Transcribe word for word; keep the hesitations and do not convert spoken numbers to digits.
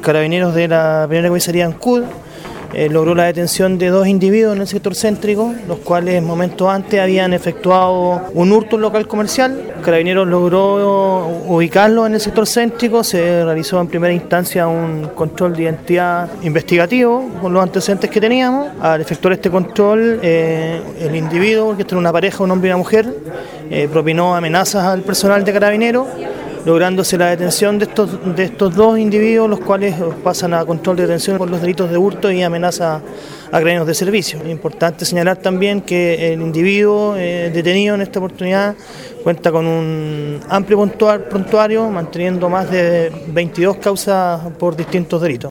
Carabineros de la primera comisaría Ancud eh, logró la detención de dos individuos en el sector céntrico, los cuales momentos antes habían efectuado un hurto en local comercial. Carabineros logró ubicarlos en el sector céntrico, se realizó en primera instancia un control de identidad investigativo con los antecedentes que teníamos. Al efectuar este control, eh, el individuo, que está en una pareja, un hombre y una mujer, eh, propinó amenazas al personal de Carabineros, lográndose la detención de estos, de estos dos individuos, los cuales pasan a control de detención por los delitos de hurto y amenaza a Carabineros de servicio. Es importante señalar también que el individuo eh, detenido en esta oportunidad cuenta con un amplio prontuario, manteniendo más de veintidós causas por distintos delitos.